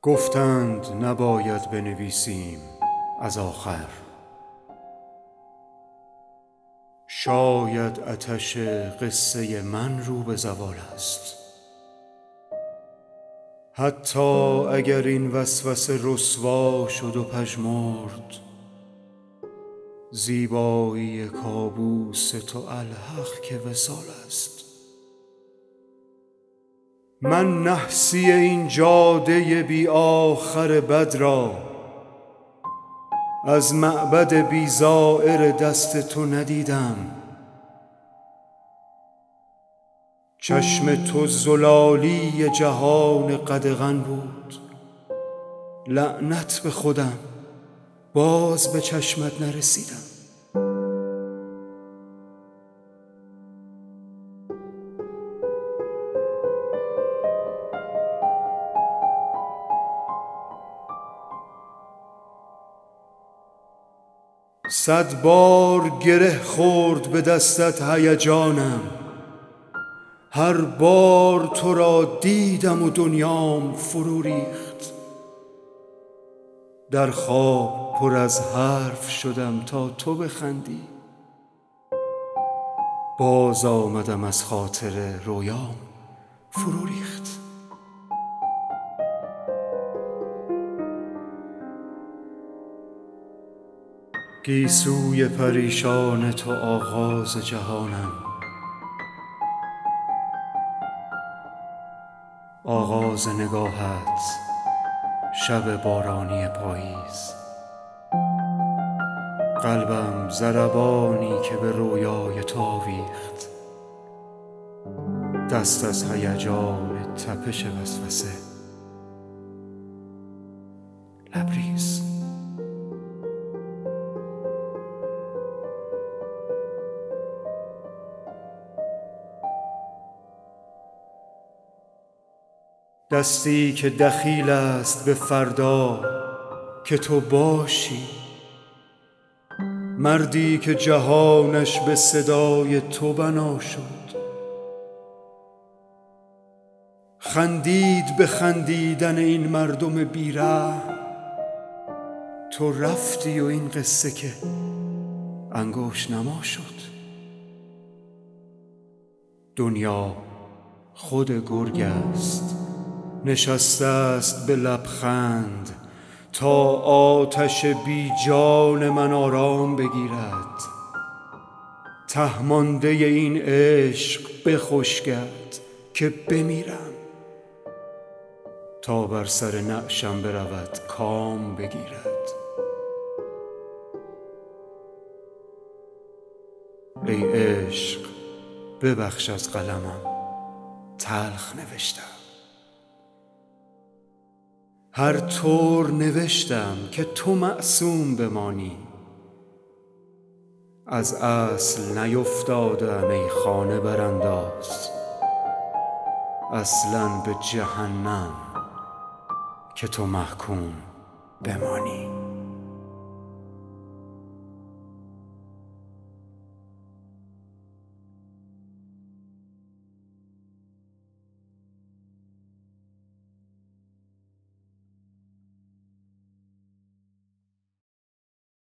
گفتند نباید بنویسیم از آخر، شاید آتش قصه من رو به زوال است. حتی اگر این وسوسه رسوا شد و پژمرد، زیبایی کابوس تو الحق که وصال است. من نحسی این جاده بی آخر بد را از معبد بی زائر دست تو ندیدم. چشم تو زلالی جهان قدغن بود، لعنت به خودم باز به چشمت نرسیدم. صد بار گره خورد به دستت هیجانم، هر بار تو را دیدم و دنیام فرو ریخت. در خواب پر از حرف شدم تا تو بخندی، باز آمدم از خاطر رویام فرو ریخت. گیسوی پریشان تو آغاز جهانم، آغاز نگاهت شب بارانی پاییز. قلبم ضربانی که به رویای تو آویخت، دست از هیجان تپش وسوسه لبریز. دستی که دخیل است به فردا که تو باشی، مردی که جهانش به صدای تو بنا شد. خندید به خندیدن این مردم بی‌رحم، تو رفتی و این قصه که انگشت نما شد. دنیا خود گرگ است، نشسته است به لبخند تا آتش بی جان من آرام بگیرد. ته مانده این عشق بخشکد که بمیرم تا بر سر نعشم برود کام بگیرد. ای عشق ببخش از قلمم تلخ نوشتم، هر طور نوشتم که تو معصوم بمانی. از اصل نیفتادم ای خانه برانداز، اصلاً به جهنم که تو محکوم بمانی.